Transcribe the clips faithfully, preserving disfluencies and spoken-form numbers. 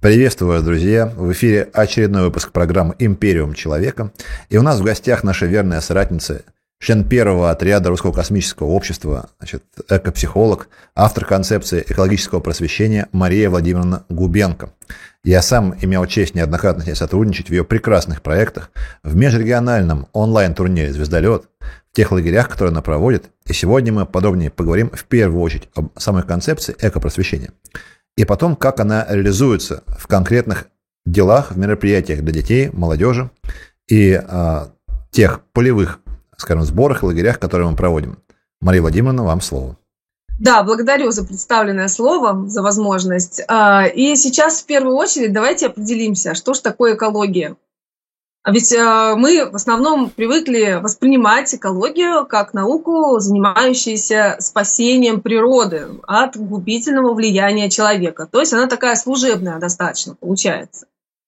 Приветствую вас, друзья! В эфире очередной выпуск программы «Империум человека». И у нас в гостях наша верная соратница, член первого отряда Русского космического общества, значит, экопсихолог, автор концепции экологического просвещения Мария Владимировна Губенко. Я сам имел честь неоднократно с ней сотрудничать в ее прекрасных проектах, в межрегиональном онлайн-турнире «Звездолет», в тех лагерях, которые она проводит. И сегодня мы подробнее поговорим в первую очередь об самой концепции экопросвещения. И потом, как она реализуется в конкретных делах, в мероприятиях для детей, молодежи и а, тех полевых, скажем, сборах, лагерях, которые мы проводим. Мария Владимировна, вам слово. Да, благодарю за представленное слово, за возможность. И сейчас в первую очередь давайте определимся, что же такое экология. А ведь мы в основном привыкли воспринимать экологию как науку, занимающуюся спасением природы от губительного влияния человека. То есть она такая служебная достаточно получается.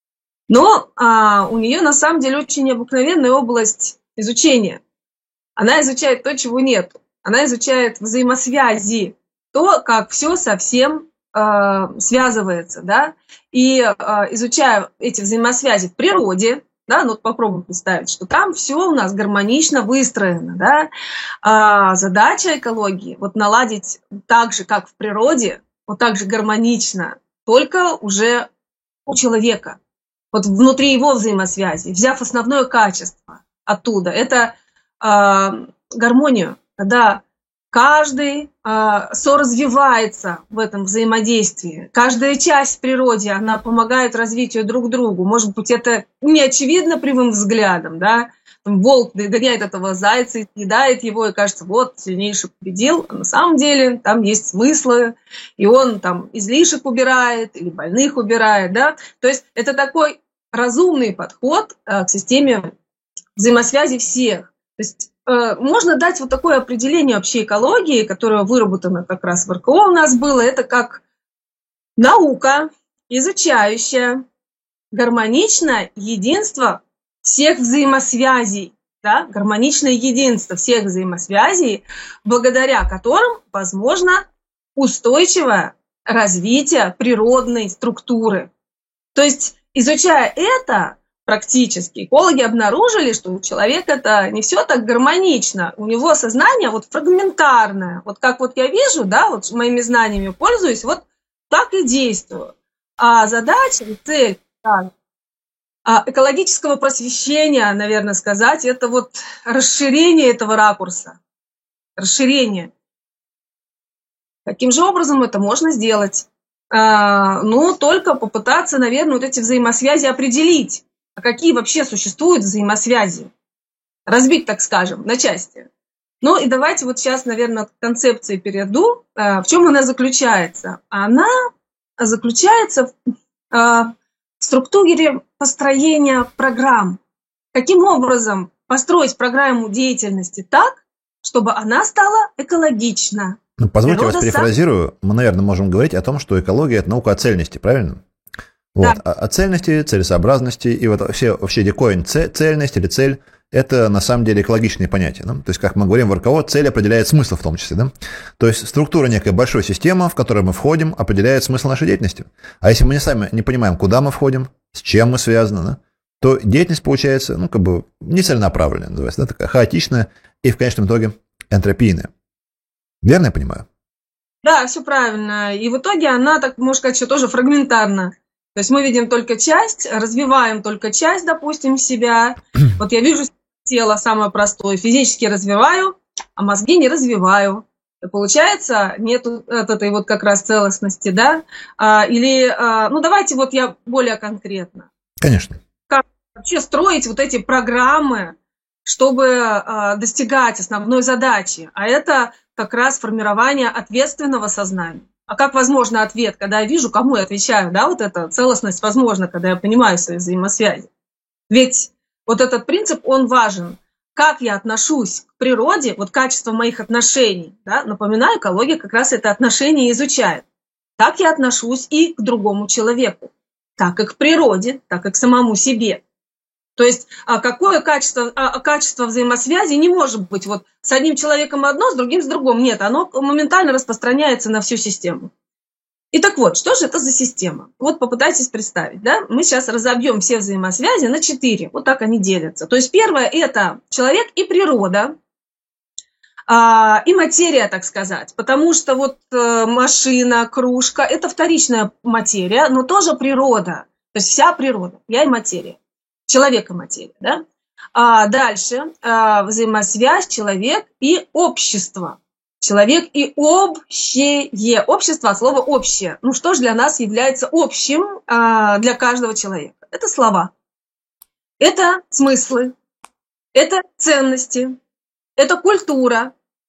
Но а, у нее на самом деле очень необыкновенная область изучения. Она изучает то, чего нет. Она изучает взаимосвязи, то, как все совсем э, связывается. Да? И э, изучая эти взаимосвязи в природе, да, ну вот попробуем представить, что там все у нас гармонично выстроено. Да? А задача экологии вот наладить так же, как в природе, вот так же гармонично, только уже у человека. Вот внутри его взаимосвязи, взяв основное качество оттуда, это э, гармонию, когда каждый э, соразвивается в этом взаимодействии. Каждая часть в природе, она помогает развитию друг другу. Может быть, это не очевидно прямым взглядом, да? Там волк догоняет этого зайца и съедает его, и кажется, вот, сильнейший победил. А на самом деле там есть смыслы, и он там излишек убирает или больных убирает, да? То есть это такой разумный подход э, к системе взаимосвязи всех. То есть э, можно дать вот такое определение общей экологии, которое выработано как раз в эр ка о у нас было. Это как наука, изучающая гармоничное единство всех взаимосвязей. Да? Гармоничное единство всех взаимосвязей, благодаря которым возможно устойчивое развитие природной структуры. То есть, изучая это, практически экологи обнаружили, что у человека это не все так гармонично. У него сознание вот фрагментарное. Вот как вот я вижу, да, вот моими знаниями пользуюсь, вот так и действую. А задача и цель да, экологического просвещения, наверное, сказать, это вот расширение этого ракурса. Расширение. Каким же образом это можно сделать? А, ну, только попытаться, наверное, вот эти взаимосвязи определить. А какие вообще существуют взаимосвязи? Разбить, так скажем, на части. Ну и давайте вот сейчас, наверное, к концепции перейду. В чем она заключается? Она заключается в структуре построения программ. Каким образом построить программу деятельности так, чтобы она стала экологична? Ну, позвольте я вас перефразирую. Мы, наверное, можем говорить о том, что экология – это наука о цельности, правильно? Вот. Да. О цельности, целесообразности и вот все, вообще дикоин, цельность или цель – это на самом деле экологичные понятия. Да? То есть, как мы говорим в эр ка о, цель определяет смысл в том числе. Да? То есть, структура некой большой системы, в которую мы входим, определяет смысл нашей деятельности. А если мы не сами не понимаем, куда мы входим, с чем мы связаны, да? то деятельность получается, ну, как бы нецеленаправленная, называется, да? Такая хаотичная и в конечном итоге энтропийная. Верно я понимаю? Да, все правильно. И в итоге она, так можно сказать, что тоже фрагментарна. То есть мы видим только часть, развиваем только часть, допустим, себя. Вот я вижу тело самое простое, физически развиваю, а мозги не развиваю. И получается, нет этой вот как раз целостности, да? Или, ну давайте вот я более конкретно. Конечно. Как вообще строить вот эти программы, чтобы достигать основной задачи? А это как раз формирование ответственного сознания. А как возможно ответ, когда я вижу, кому я отвечаю, да, вот эта целостность возможна, когда я понимаю свои взаимосвязи. Ведь вот этот принцип, он важен. Как я отношусь к природе, вот качество моих отношений, да, напоминаю, экология как раз это отношение изучает. Так я отношусь и к другому человеку, так и к природе, так и к самому себе. То есть какое качество, качество взаимосвязи не может быть вот с одним человеком одно, с другим с другим. Нет, оно моментально распространяется на всю систему. И так вот, что же это за система? Вот попытайтесь представить, да? Мы сейчас разобьем все взаимосвязи на четыре. Вот так они делятся. То есть первое – это человек и природа, а, и материя, так сказать. Потому что вот а, машина, кружка – это вторичная материя, но тоже природа. То есть вся природа, я и материя. Человек и материя, да? А дальше а, взаимосвязь человек и общество. Человек и общее. Общество от слова общее. Ну что же для нас является общим а, для каждого человека? Это слова, это смыслы, это ценности, это культура,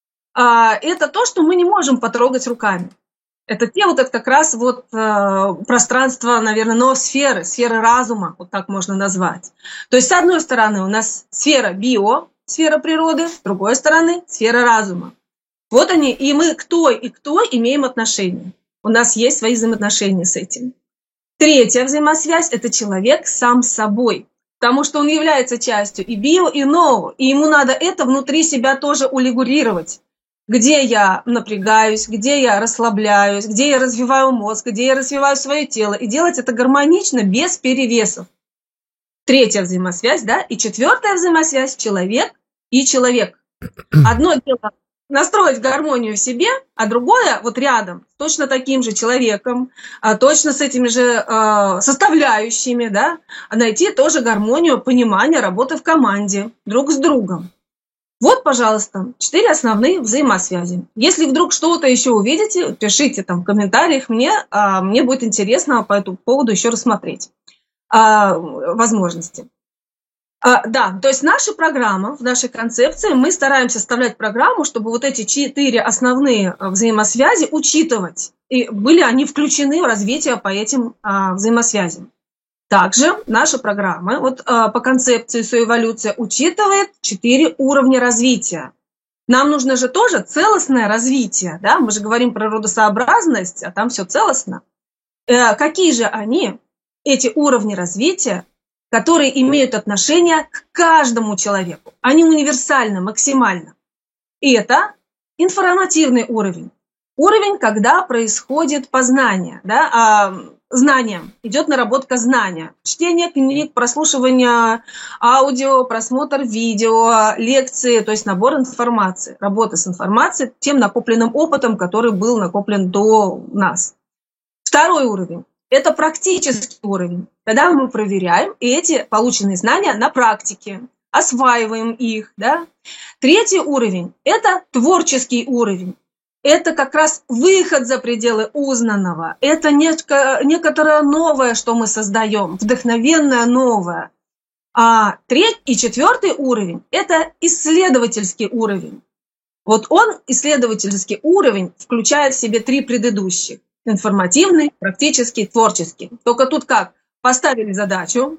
а, это то, что мы не можем потрогать руками. Это те вот это как раз вот а, пространство, наверное, ноосферы, сферы разума, вот так можно назвать. То есть с одной стороны у нас сфера био, сфера природы, с другой стороны сфера разума. Вот они, и мы кто и кто имеем отношения. У нас есть свои взаимоотношения с этим. Третья взаимосвязь – это человек сам с собой, потому что он является частью и био, и ноу, и ему надо это внутри себя тоже урегулировать. Где я напрягаюсь, где я расслабляюсь, где я развиваю мозг, где я развиваю свое тело. И делать это гармонично, без перевесов. Третья взаимосвязь, да, и четвертая взаимосвязь – человек и человек. Одно дело – настроить гармонию в себе, а другое вот рядом, с точно таким же человеком, точно с этими же э, составляющими, да, найти тоже гармонию, понимание работы в команде, друг с другом. Вот, пожалуйста, четыре основные взаимосвязи. Если вдруг что-то еще увидите, пишите там в комментариях мне, э, мне будет интересно по этому поводу еще рассмотреть э, возможности. А, да, то есть наша программа, в нашей концепции мы стараемся составлять программу, чтобы вот эти четыре основные взаимосвязи учитывать, и были они включены в развитие по этим а, взаимосвязям. Также наша программа вот, а, по концепции соэволюция учитывает четыре уровня развития. Нам нужно же тоже целостное развитие, да? Мы же говорим про родосообразность, а там все целостно. Э, какие же они, эти уровни развития, которые имеют отношение к каждому человеку. Они универсальны максимально. И это информативный уровень. Уровень, когда происходит познание, да, а, знание, идет наработка знания. Чтение книг, прослушивание аудио, просмотр видео, лекции, то есть набор информации, работа с информацией, тем накопленным опытом, который был накоплен до нас. Второй уровень. Это практический уровень, когда мы проверяем эти полученные знания на практике, осваиваем их. Да? Третий уровень – это творческий уровень. Это как раз выход за пределы узнанного. Это некое, некоторое новое, что мы создаем, вдохновенное новое. А третий и четвертый уровень – это исследовательский уровень. Вот он, исследовательский уровень, включает в себе три предыдущих. Информативный, практический, творческий. Только тут как? Поставили задачу,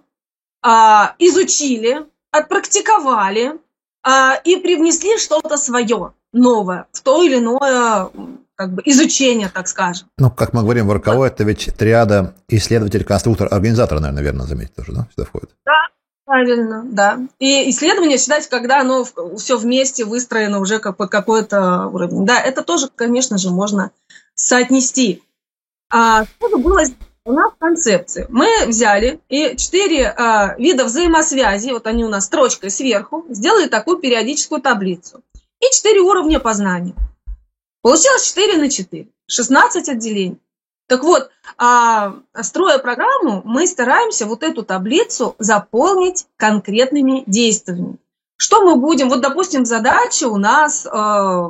изучили, отпрактиковали и привнесли что-то свое, новое, в то или иное как бы, изучение, так скажем. Ну, как мы говорим в эр ка о, это ведь триада исследователь, конструктор, организатор, наверное, верно заметить тоже, да, сюда входит? Да, правильно, да. И исследование считать, когда оно все вместе выстроено уже как под какой-то уровень. Да, это тоже, конечно же, можно соотнести. А что же было у нас в концепции? Мы взяли и четыре а, вида взаимосвязи, вот они у нас строчкой сверху, сделали такую периодическую таблицу. И четыре уровня познания. Получилось четыре на четыре, шестнадцать отделений. Так вот, а, строя программу, мы стараемся вот эту таблицу заполнить конкретными действиями. Что мы будем, вот, допустим, задача у нас... А,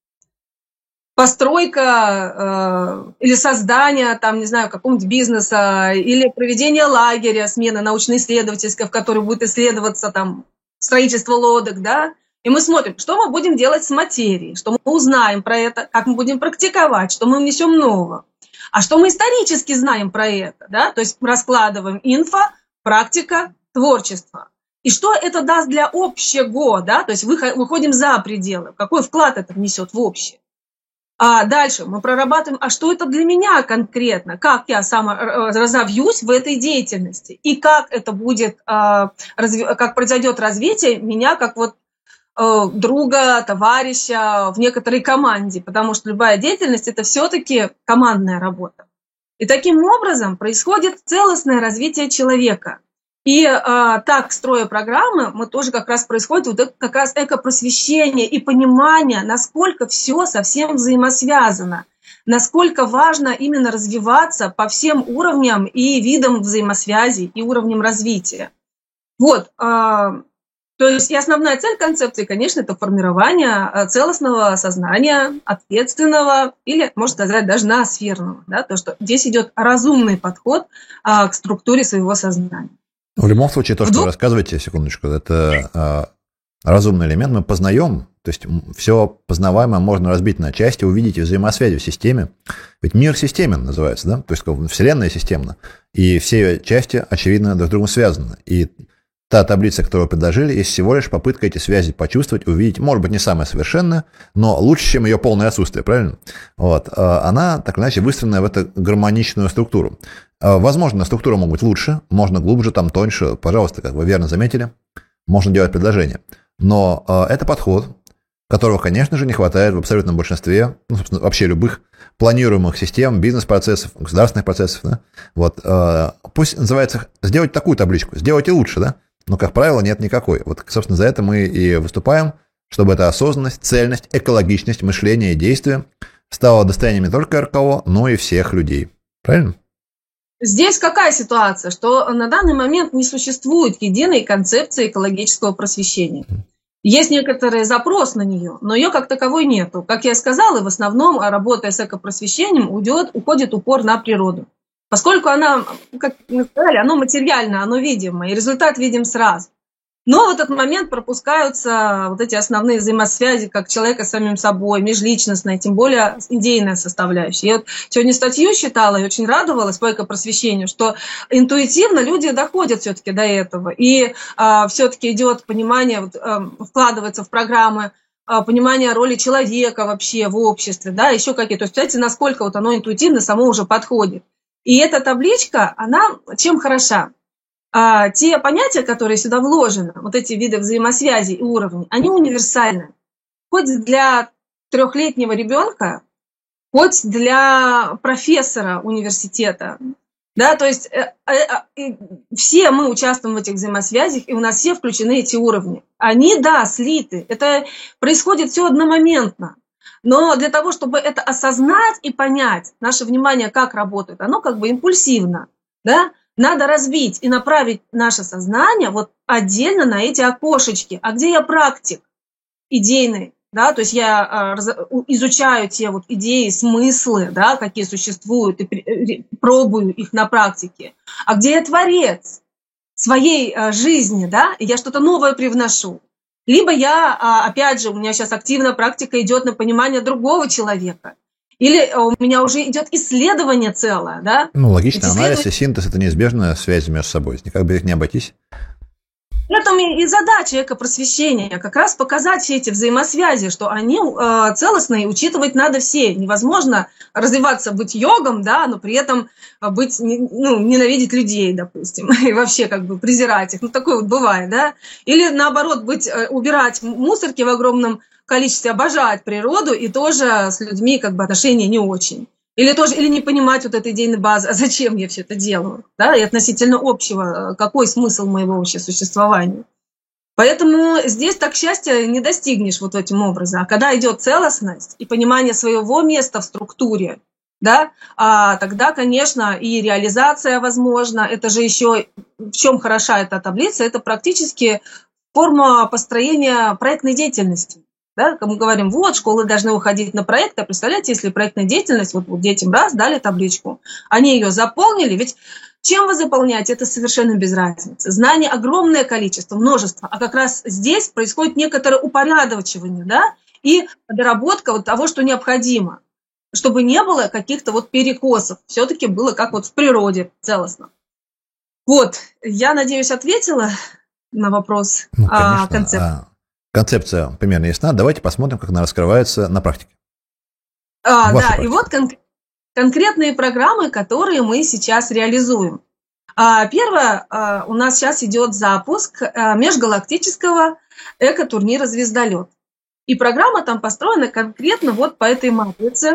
постройка э, или создание, там, не знаю, какого-нибудь бизнеса, или проведение лагеря, смена научно-исследовательская, в которой будет исследоваться там строительство лодок, да, и мы смотрим, что мы будем делать с материей, что мы узнаем про это, как мы будем практиковать, что мы внесем нового, а что мы исторически знаем про это, да, то есть раскладываем инфо, практика, творчество. И что это даст для общего, да, то есть выходим за пределы, какой вклад это внесет в общее. А дальше мы прорабатываем, а что это для меня конкретно, как я сама разовьюсь в этой деятельности, и как это будет, как произойдет развитие меня как вот друга, товарища в некоторой команде, потому что любая деятельность – это все-таки командная работа. И таким образом происходит целостное развитие человека. И э, так, строя программы, мы тоже как раз происходит вот это, как раз экопросвещение и понимание, насколько все совсем взаимосвязано, насколько важно именно развиваться по всем уровням и видам взаимосвязи и уровням развития. Вот, э, то есть и основная цель концепции, конечно, это формирование целостного сознания, ответственного или, можно сказать, даже ноосферного. Да, то, что здесь идет разумный подход а, к структуре своего сознания. В любом случае, то, что Вдруг... вы рассказываете, секундочку, это а, разумный элемент. Мы познаем, то есть все познаваемое можно разбить на части, увидеть взаимосвязи в системе. Ведь мир системен называется, да? То есть Вселенная системна, и все части, очевидно, друг с другом связаны. И та таблица, которую вы предложили, есть всего лишь попытка эти связи почувствовать, увидеть, может быть, не самая совершенная, но лучше, чем ее полное отсутствие, правильно? Вот. Она, так или иначе, выстроена в эту гармоничную структуру. Возможно, структура может быть лучше, можно глубже, там тоньше, пожалуйста, как вы верно заметили, можно делать предложения. Но это подход, которого, конечно же, не хватает в абсолютном большинстве, ну, собственно, вообще любых планируемых систем, бизнес-процессов, государственных процессов. Да? Вот. Пусть называется «сделать такую табличку», «сделайте лучше», да? Но, как правило, нет никакой. Вот, собственно, за это мы и выступаем, чтобы эта осознанность, цельность, экологичность мышления и действия стала достоянием не только эр ка о, но и всех людей. Правильно? Здесь какая ситуация? Что на данный момент не существует единой концепции экологического просвещения. Есть некоторый запрос на нее, но ее как таковой нету. Как я сказала, в основном, работая с экопросвещением, уйдет, уходит упор на природу. Поскольку она, как мы сказали, оно материально, оно видимо, и результат видим сразу. Но в этот момент пропускаются вот эти основные взаимосвязи как человека с самим собой, межличностная, тем более идейная составляющая. Я вот сегодня статью читала и очень радовалась по экопросвещению, что интуитивно люди доходят все-таки до этого. И а, все-таки идет понимание, вот, а, вкладывается в программы, а, понимание роли человека вообще в обществе, да, еще какие-то. То есть, представляете, насколько вот оно интуитивно само уже подходит. И эта табличка, она чем хороша? А, те понятия, которые сюда вложены, вот эти виды взаимосвязи и уровней, они универсальны. Хоть для трехлетнего ребенка, хоть для профессора университета. Да, то есть э, э, все мы участвуем в этих взаимосвязях, и у нас все включены эти уровни. Они, да, слиты. Это происходит все одномоментно. Но для того, чтобы это осознать и понять, наше внимание как работает, оно как бы импульсивно, да, надо разбить и направить наше сознание вот отдельно на эти окошечки. А где я практик идейный, да, то есть я изучаю те вот идеи, смыслы, да, какие существуют, и пробую их на практике. А где я творец своей жизни, да, и я что-то новое привношу. Либо я, опять же, у меня сейчас активная практика идет на понимание другого человека. Или у меня уже идет исследование целое, да? Ну, логичный Эти анализ исследов... и синтез – это неизбежная связь между собой. Никак бы их не обойтись. В этом и задача экопросвещения, как раз показать все эти взаимосвязи, что они э, целостные, учитывать надо все. Невозможно развиваться, быть йогом, да, но при этом быть, ну, ненавидеть людей, допустим, и вообще как бы презирать их. Ну, такое вот бывает, да. Или наоборот, быть, убирать мусорки в огромном количестве, обожать природу и тоже с людьми как бы отношения не очень. Или тоже, или не понимать вот этой идейной базы, а зачем я все это делаю, да, и относительно общего, какой смысл моего вообще существования. Поэтому здесь так счастья не достигнешь вот этим образом. А когда идет целостность и понимание своего места в структуре, да, а тогда, конечно, и реализация возможна. Это же еще, в чем хороша эта таблица, это практически форма построения проектной деятельности. Да, мы говорим, вот, школы должны уходить на проекты, а представляете, если проектная деятельность, вот, вот детям раз дали табличку, они ее заполнили, ведь чем вы заполняете, это совершенно без разницы. Знаний огромное количество, множество, а как раз здесь происходит некоторое упорядочивание, да, и доработка вот того, что необходимо, чтобы не было каких-то вот перекосов, все-таки было как вот в природе целостно. Вот, я надеюсь, ответила на вопрос ну, о концепции. Концепция примерно ясна. Давайте посмотрим, как она раскрывается на практике. А, да, практике. И вот кон- конкретные программы, которые мы сейчас реализуем. А, первое, а, у нас сейчас идет запуск а, межгалактического эко-турнира «Звездолет». И программа там построена конкретно вот по этой матрице.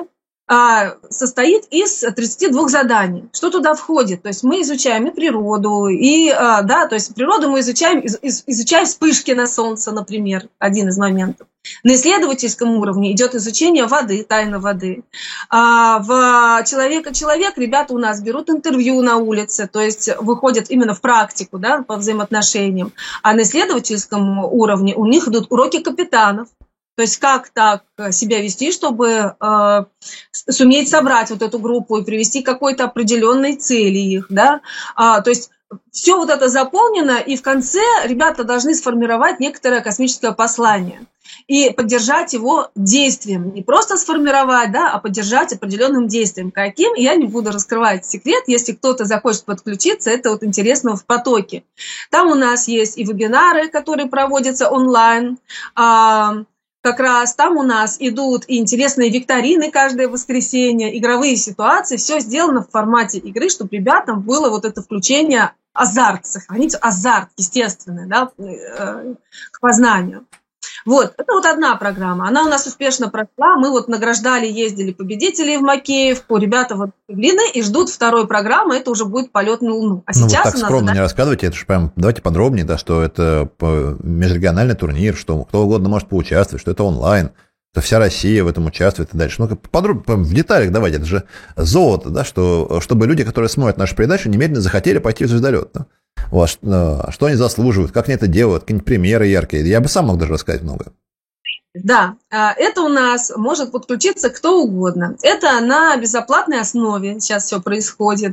состоит из тридцати двух заданий. Что туда входит? То есть мы изучаем и природу, и, да, то есть природу мы изучаем, изучаем вспышки на солнце, например, один из моментов. На исследовательском уровне идет изучение воды, тайны воды. А в «Человека-человек» ребята у нас берут интервью на улице, то есть выходят именно в практику, да, по взаимоотношениям. А на исследовательском уровне у них идут уроки капитанов. То есть как так себя вести, чтобы э, суметь собрать вот эту группу и привести к какой-то определенной цели их, да. А, то есть все вот это заполнено, и в конце ребята должны сформировать некоторое космическое послание и поддержать его действием. Не просто сформировать, да, а поддержать определенным действием. Каким? Я не буду раскрывать секрет. Если кто-то захочет подключиться, это вот интересно в потоке. Там у нас есть и вебинары, которые проводятся онлайн. А, как раз там у нас идут и интересные викторины каждое воскресенье, игровые ситуации. Все сделано в формате игры, чтобы ребятам было вот это включение, азарт, сохранить азарт естественный, да, к познанию. Вот, это вот одна программа. Она у нас успешно прошла. Мы вот награждали, ездили победителей в Макеевку. Ребята вот длинные и ждут второй программы. Это уже будет полет на Луну. А ну, сейчас вот так у нас скромно задача... не рассказывайте. Это же прям, давайте подробнее, да, что это межрегиональный турнир, что кто угодно может поучаствовать, что это онлайн, что вся Россия в этом участвует и дальше. Ну, подробно, в деталях давайте. Это же золото, да, что, чтобы люди, которые смотрят нашу передачу, немедленно захотели пойти в звездолет. Да? Вот, что они заслуживают, как они это делают, какие-нибудь примеры яркие. Я бы сам мог даже рассказать много. Да, это у нас может подключиться кто угодно. Это на безоплатной основе сейчас все происходит.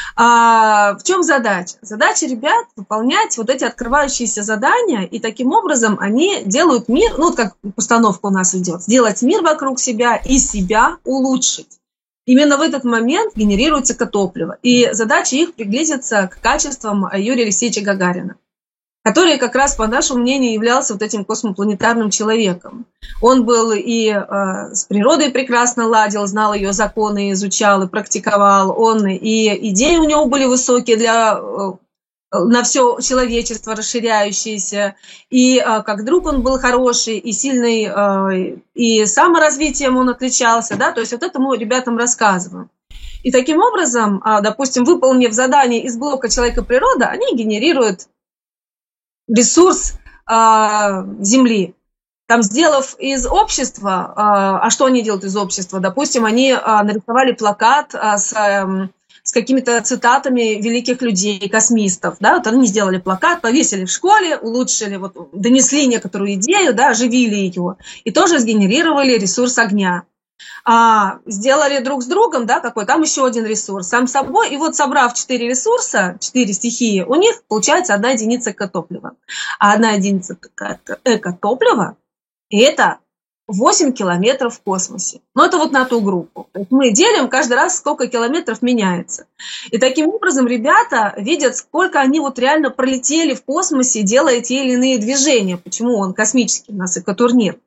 В чем задача? Задача ребят выполнять вот эти открывающиеся задания, и таким образом они делают мир, ну вот как постановка у нас идет, сделать мир вокруг себя и себя улучшить. Именно в этот момент генерируется экотопливо. И задача их приблизиться к качествам Юрия Алексеевича Гагарина, который как раз, по нашему мнению, являлся вот этим космопланетарным человеком. Он был и э, с природой прекрасно ладил, знал ее законы, изучал и практиковал. Он и идеи у него были высокие для... Э, на все человечество расширяющееся, и э, как друг он был хороший, и сильный, э, и саморазвитием он отличался, да, то есть вот это мы ребятам рассказываем. И таким образом, э, допустим, выполнив задание из блока «Человека-природа», они генерируют ресурс э, Земли. Там, сделав из общества, э, а что они делают из общества? Допустим, они э, нарисовали плакат э, с... Э, с какими-то цитатами великих людей, космистов, да, вот они сделали плакат, повесили в школе, улучшили, вот, донесли некоторую идею, да, оживили ее, и тоже сгенерировали ресурс огня. А, сделали друг с другом, да, какой, там еще один ресурс, сам собой, и вот собрав четыре ресурса, четыре стихии, у них получается одна единица экотоплива. А одна единица экотоплива – это восемь километров в космосе. Но это вот на ту группу. То есть мы делим каждый раз, сколько километров меняется. И таким образом ребята видят, сколько они вот реально пролетели в космосе, делая те или иные движения. Почему он космический у нас экотурнир.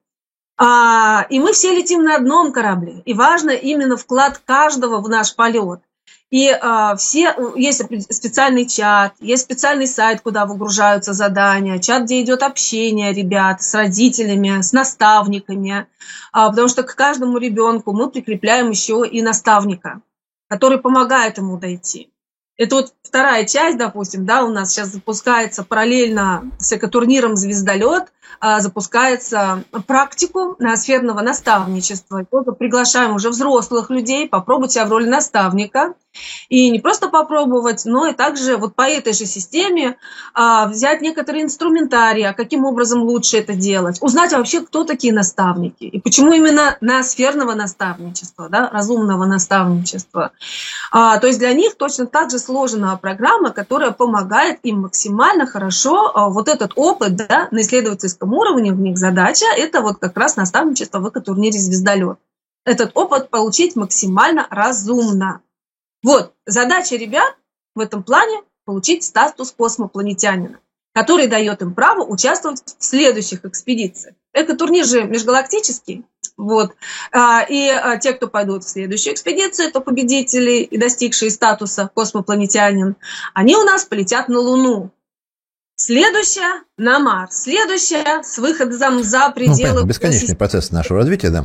А, и мы все летим на одном корабле. И важно именно вклад каждого в наш полет. И а, все, есть специальный чат, есть специальный сайт, куда выгружаются задания, чат, где идет общение ребят с родителями, с наставниками, а, потому что к каждому ребенку мы прикрепляем еще и наставника, который помогает ему дойти. Это вот вторая часть, допустим, да, у нас сейчас запускается параллельно с экотурниром «Звездолет», запускается практикум ноосферного наставничества. И тоже приглашаем уже взрослых людей попробовать себя в роли наставника. И не просто попробовать, но и также вот по этой же системе а, взять некоторые инструментарии, а каким образом лучше это делать. Узнать вообще, кто такие наставники. И почему именно ноосферного наставничества, да, разумного наставничества. А, то есть для них точно так же сложена программа, которая помогает им максимально хорошо а, вот этот опыт, да, на исследовательском уровне, в них задача, это вот как раз наставничество в экотурнире «Звездолет». Этот опыт получить максимально разумно. Вот, задача ребят в этом плане получить статус космопланетянина, который дает им право участвовать в следующих экспедициях. Экотурнир же межгалактический, вот, и те, кто пойдут в следующую экспедицию, это победители и достигшие статуса космопланетянин, они у нас полетят на Луну. Следующая на Марс, следующая с выходом за пределы... Ну, бесконечный процесс нашего развития, да.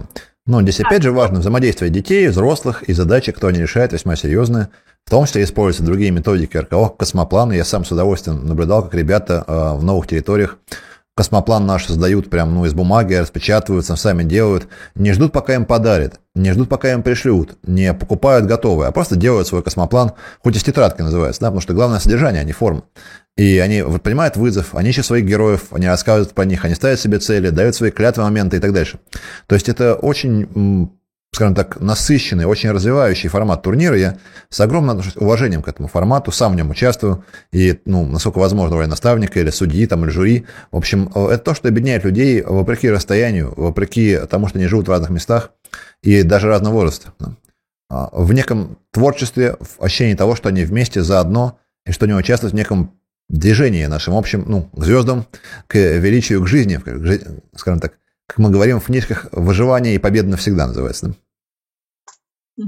Но здесь опять же важно взаимодействие детей, взрослых, и задачи, кто они решают, весьма серьезные. В том числе используются другие методики эр ка о, космопланы. Я сам с удовольствием наблюдал, как ребята э, в новых территориях космоплан наш создают прям ну, из бумаги, распечатываются, сами делают. Не ждут, пока им подарят, не ждут, пока им пришлют, не покупают готовые, а просто делают свой космоплан, хоть из тетрадки называется, да, потому что главное содержание, а не форма. И они понимают вызов, они ищут своих героев, они рассказывают про них, они ставят себе цели, дают свои клятвы, моменты и так дальше. То есть это очень, скажем так, насыщенный, очень развивающий формат турнира. Я с огромным уважением к этому формату сам в нем участвую. И, ну, насколько возможно, роли наставника или судьи, там, или жюри. В общем, это то, что объединяет людей вопреки расстоянию, вопреки тому, что они живут в разных местах и даже разного возраста. В неком творчестве, в ощущении того, что они вместе заодно, и что они участвуют в неком движении нашим общим, ну, к звездам, к величию, к жизни, скажем так, как мы говорим в книжках, выживание и победа навсегда называется. Да,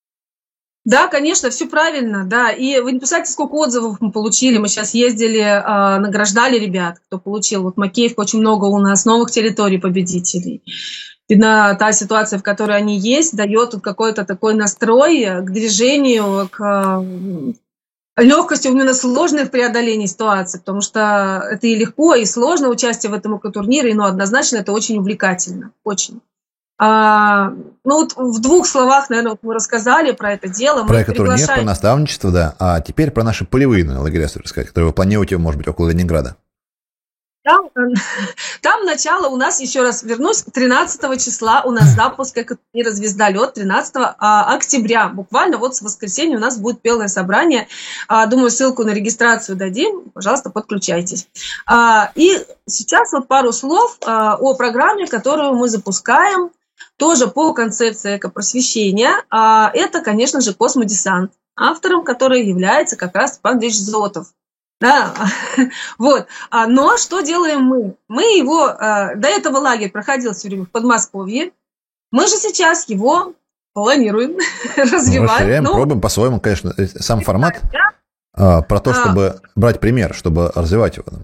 да, конечно, все правильно, да. И вы не представляете, сколько отзывов мы получили. Мы сейчас ездили, э, награждали ребят, кто получил. Вот Макеевка, очень много у нас новых территорий победителей. Видно, та ситуация, в которой они есть, дает какой-то такой настрой к движению, к легкостью именно сложных преодолений ситуации, потому что это и легко, и сложно участие в этом турнире, но однозначно это очень увлекательно, очень. А, ну вот в двух словах, наверное, вот мы рассказали про это дело. Про это приглашаем... турнир, про наставничество, да. А теперь про наши полевые лагеря, рассказать, которые вы планируете, может быть, около Ленинграда. Там, там начало у нас, еще раз вернусь, тринадцатого числа у нас запуск турнира «Звездолет», тринадцатого октября. Буквально вот с воскресенья у нас будет пелое собрание. Думаю, ссылку на регистрацию дадим. Пожалуйста, подключайтесь. И сейчас вот пару слов о программе, которую мы запускаем, тоже по концепции экопросвещения. Это, конечно же, «Космодесант», автором которой является как раз Степан Андреевич Золотов. Да, вот. Но что делаем мы? Мы его, до этого лагерь проходил все время в Подмосковье. Мы же сейчас его планируем, развиваем. Расширяем, но... пробуем по-своему, конечно, сам формат. Да? Про то, чтобы а... брать пример, чтобы развивать его.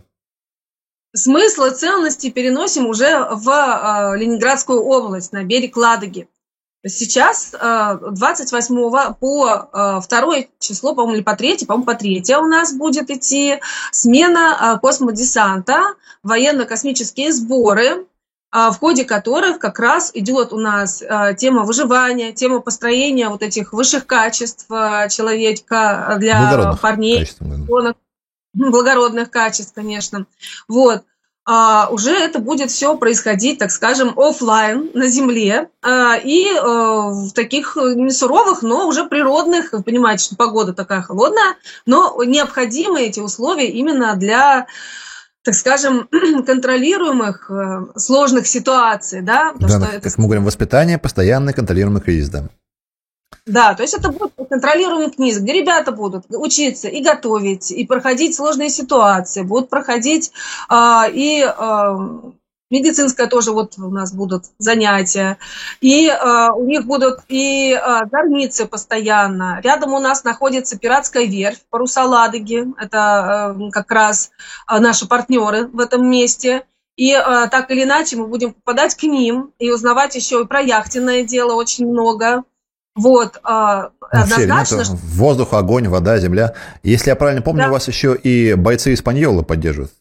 Смысл и ценности переносим уже в Ленинградскую область, на берег Ладоги. Сейчас двадцать восьмого по второе число, по-моему, или по третье, по-моему, по третье у нас будет идти смена космодесанта, военно-космические сборы, в ходе которых как раз идет у нас тема выживания, тема построения вот этих высших качеств человека для парней, благородных качеств, конечно. Вот. Uh, уже это будет все происходить, так скажем, офлайн на Земле uh, и uh, в таких не суровых, но уже природных, вы понимаете, что погода такая холодная, но необходимы эти условия именно для, так скажем, контролируемых uh, сложных ситуаций. Да, да, что как это... мы говорим, воспитание, постоянный контролируемый кризис, да. Да, то есть это будет контролируемый книг, где ребята будут учиться и готовить, и проходить сложные ситуации, будут проходить а, и а, медицинское тоже вот у нас будут занятия, и а, у них будут и а, зорницы постоянно. Рядом у нас находится пиратская верфь «Паруса Ладоги», это а, как раз а, наши партнеры в этом месте. И а, так или иначе мы будем попадать к ним и узнавать еще и про яхтенное дело очень много. Вот, а, ну, однозначно, что... воздух, огонь, вода, земля. Если я правильно помню, да. У вас еще и бойцы Испаньолы поддерживают.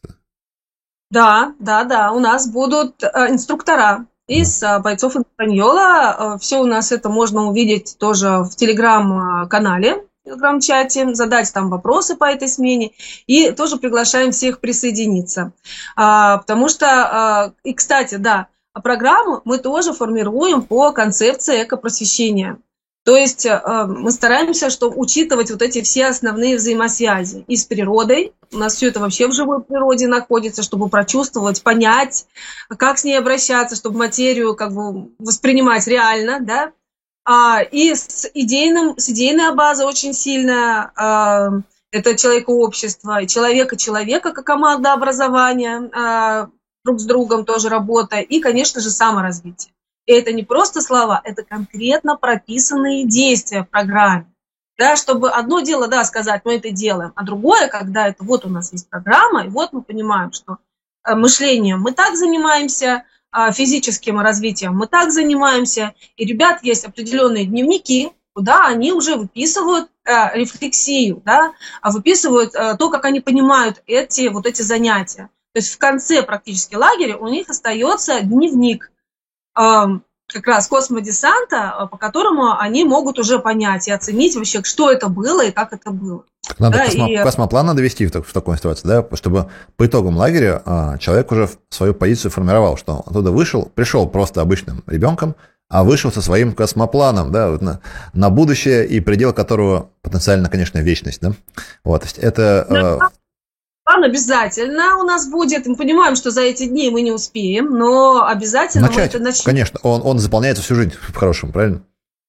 Да, да, да. У нас будут а, инструктора из а, бойцов Испаньола. А, все у нас это можно увидеть тоже в телеграм-канале, в телеграм-чате, задать там вопросы по этой смене. И тоже приглашаем всех присоединиться. А, потому что, а, и, кстати, да, программу мы тоже формируем по концепции экопросвещения. То есть мы стараемся, чтобы учитывать вот эти все основные взаимосвязи и с природой. У нас все это вообще в живой природе находится, чтобы прочувствовать, понять, как с ней обращаться, чтобы материю как бы воспринимать реально, да. И с идейным, с идейной базой очень сильно это человека-общество, и человека-человека как команда образования, друг с другом тоже работа, и, конечно же, саморазвитие. И это не просто слова, это конкретно прописанные действия в программе. Да, чтобы одно дело, да, сказать, мы это делаем, а другое, когда это вот у нас есть программа, и вот мы понимаем, что мышлением мы так занимаемся, физическим развитием мы так занимаемся. И ребят есть определенные дневники, куда они уже выписывают э, рефлексию, да, выписывают э, то, как они понимают эти, вот эти занятия. То есть в конце практически лагеря у них остается дневник э, как раз космодесанта, по которому они могут уже понять и оценить вообще, что это было и как это было. Так надо да, космо, и... космоплан надо вести в, в такой ситуации, да, чтобы по итогам лагеря а, человек уже свою позицию формировал, что он оттуда вышел, пришел просто обычным ребенком, а вышел со своим космопланом, да, вот на, на будущее, и предел которого потенциально, конечно, вечность, да. Вот, то есть это... Да. План обязательно у нас будет. Мы понимаем, что за эти дни мы не успеем, но обязательно начать, мы это начнем. Конечно, он, он заполняется всю жизнь по-хорошему, правильно?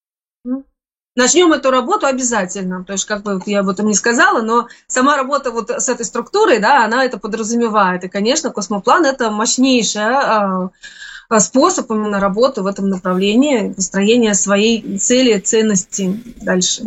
Начнем эту работу обязательно. То есть, как бы я об этом не сказала, но сама работа вот с этой структурой, да, она это подразумевает. И, конечно, космоплан – это мощнейший способ именно работы в этом направлении, построения своей цели, ценности дальше.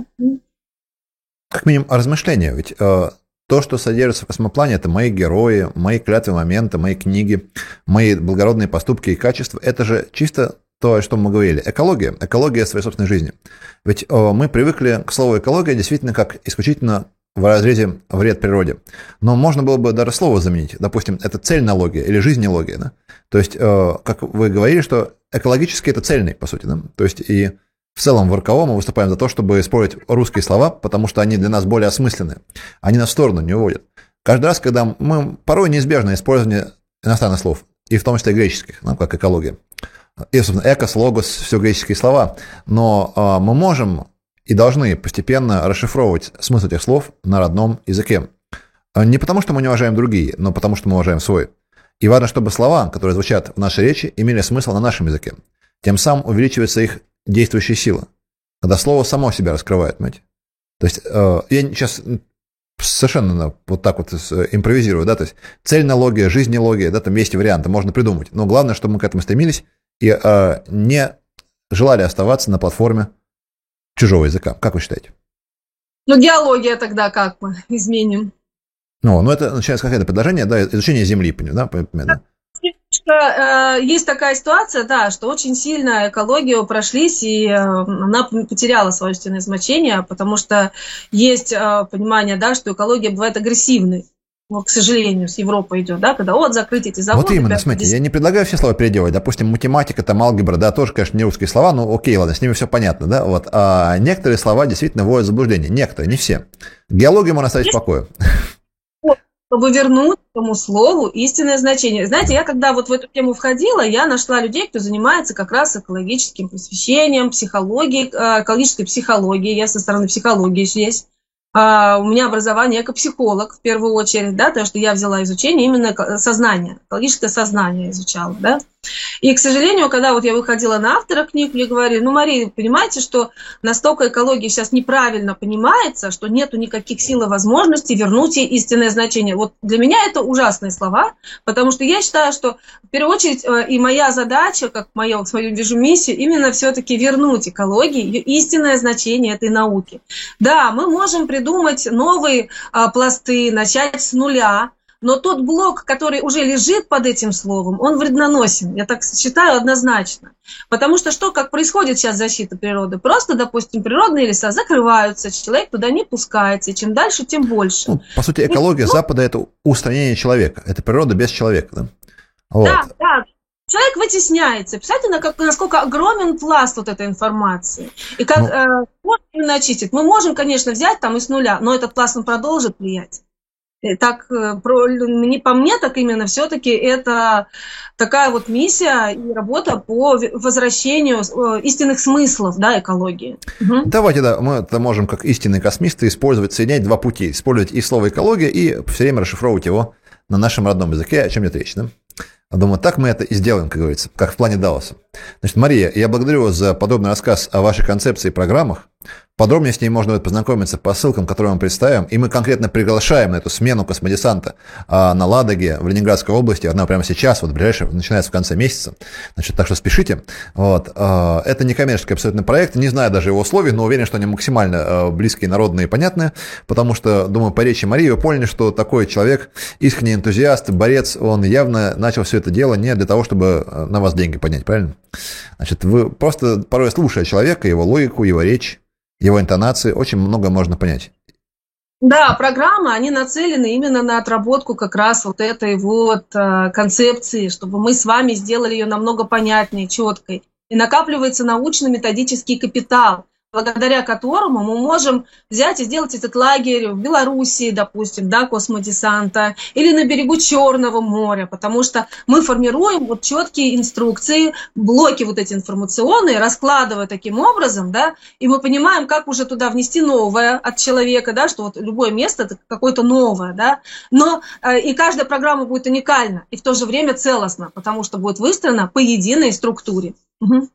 Как минимум размышления, ведь... То, что содержится в космоплане, это мои герои, мои клятвы момента, мои книги, мои благородные поступки и качества. Это же чисто то, о чем мы говорили. Экология. Экология своей собственной жизни. Ведь о, мы привыкли к слову экология действительно как исключительно в разрезе вред природе. Но можно было бы даже слово заменить. Допустим, это цельнология или жизнелогия. Да? То есть, о, как вы говорили, что экологически это цельный, по сути. Да? То есть, и в целом в эр ка о мы выступаем за то, чтобы использовать русские слова, потому что они для нас более осмысленные. Они нас в сторону не уводят. Каждый раз, когда мы... Порой неизбежно использование иностранных слов, и в том числе греческих, ну, как экология. И, собственно, экос, логос, все греческие слова. Но э, мы можем и должны постепенно расшифровывать смысл этих слов на родном языке. Не потому, что мы не уважаем другие, но потому, что мы уважаем свой. И важно, чтобы слова, которые звучат в нашей речи, имели смысл на нашем языке. Тем самым увеличивается их действующая сила, когда слово само себя раскрывает, понимаете? То есть э, я сейчас совершенно вот так вот импровизирую, да, то есть цельнология, жизнелогия, да, там есть варианты, можно придумать, но главное, чтобы мы к этому стремились и э, не желали оставаться на платформе чужого языка. Как вы считаете? Ну, геология тогда как мы изменим? Ну, ну это начинается какое-то предложение, да, изучение Земли, да, понятно? Есть такая ситуация, да, что очень сильно экологию прошлись, и она потеряла свое истинное значение, потому что есть понимание, да, что экология бывает агрессивной. Вот, к сожалению, с Европы идет, да, когда вот закрыть эти заводы. Вот именно, смотрите, я не предлагаю все слова переделывать. Допустим, математика, там алгебра, да, тоже, конечно, не русские слова, но окей, ладно, с ними все понятно, да, вот. А некоторые слова действительно вводят в заблуждение, некоторые, не все. Геологию можно оставить в покое. Чтобы вернуть этому слову истинное значение. Знаете, я когда вот в эту тему входила, я нашла людей, кто занимается как раз экологическим просвещением, психологией, экологической психологией. Я со стороны психологии здесь. У меня образование экопсихолог в первую очередь, да, то, что я взяла изучение именно сознания, экологическое сознание изучала, да. И, к сожалению, когда вот я выходила на автора книг, мне говорили, ну, Мария, понимаете, что настолько экология сейчас неправильно понимается, что нету никаких сил и возможностей вернуть ей истинное значение. Вот для меня это ужасные слова, потому что я считаю, что в первую очередь и моя задача, как моя, свою вижу миссию, именно все-таки вернуть экологии ее истинное значение этой науки. Да, мы можем придумать новые а, пласты, начать с нуля, но тот блок, который уже лежит под этим словом, он вредноносен. Я так считаю однозначно. Потому что что, как происходит сейчас защита природы? Просто, допустим, природные леса закрываются, человек туда не пускается, и чем дальше, тем больше. Ну, по сути, экология ну, Запада – это устранение человека. Это природа без человека. Да, вот. да, да. Человек вытесняется. Представляете, насколько огромен пласт вот этой информации. И как ну, э, можно именно очистить. Мы можем, конечно, взять там и с нуля, но этот пласт он продолжит влиять. Так, по мне, так именно все-таки это такая вот миссия и работа по возвращению истинных смыслов, да, экологии. Угу. Давайте, да, мы это можем как истинные космисты использовать, соединять два пути. Использовать и слово экология, и все время расшифровывать его на нашем родном языке, о чем идет речь, да? Думаю, так мы это и сделаем, как говорится, как в плане Далласа. Значит, Мария, я благодарю вас за подобный рассказ о вашей концепции и программах. Подробнее с ней можно будет познакомиться по ссылкам, которые мы представим, и мы конкретно приглашаем на эту смену космодесанта а, на Ладоге в Ленинградской области. Она прямо сейчас, вот ближайшая, начинается в конце месяца. Значит, так что спешите. Вот. А, это не коммерческий абсолютно проект, не знаю даже его условий, но уверен, что они максимально а, близкие, народные и понятные, потому что, думаю, по речи Марии вы поняли, что такой человек, искренний энтузиаст, борец, он явно начал все это дело не для того, чтобы на вас деньги поднять, правильно? Значит, вы просто порой слушая человека, его логику, его речь, его интонации, очень много можно понять. Да, программы, они нацелены именно на отработку как раз вот этой вот э, концепции, чтобы мы с вами сделали ее намного понятнее, четкой. И накапливается научно-методический капитал, благодаря которому мы можем взять и сделать этот лагерь в Белоруссии, допустим, да, космодесанта, или на берегу Черного моря, потому что мы формируем вот четкие инструкции, блоки вот эти информационные, раскладывая таким образом, да, и мы понимаем, как уже туда внести новое от человека, да, что вот любое место это какое-то новое, да, но э, и каждая программа будет уникальна и в то же время целостна, потому что будет выстроена по единой структуре. Угу.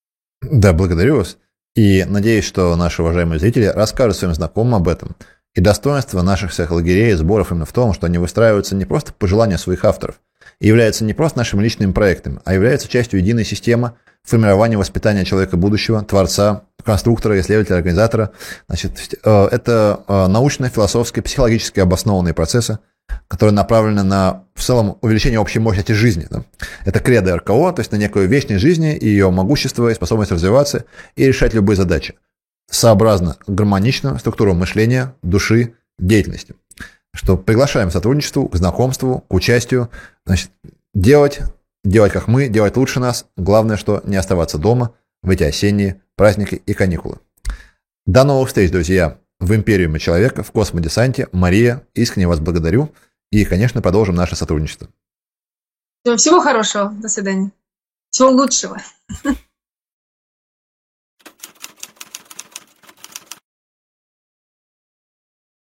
Да, благодарю вас. И надеюсь, что наши уважаемые зрители расскажут своим знакомым об этом. И достоинство наших всех лагерей и сборов именно в том, что они выстраиваются не просто по желанию своих авторов, и являются не просто нашими личными проектами, а являются частью единой системы формирования воспитания человека будущего, творца, конструктора, исследователя, организатора. Значит, это научно-философские, психологически обоснованные процессы, которые направлены на, в целом, увеличение общей мощности жизни. Да? Это кредо эр ка о, то есть на некую вечность жизни и ее могущество, и способность развиваться и решать любые задачи, сообразно гармоничным структурам мышления, души, деятельности. Что приглашаем к сотрудничеству, к знакомству, к участию. Значит, делать, делать как мы, делать лучше нас. Главное, что не оставаться дома в эти осенние праздники и каникулы. До новых встреч, друзья! В Империуме человека, в космодесанте. Мария, искренне вас благодарю. И, конечно, продолжим наше сотрудничество. Всего хорошего. До свидания. Всего лучшего.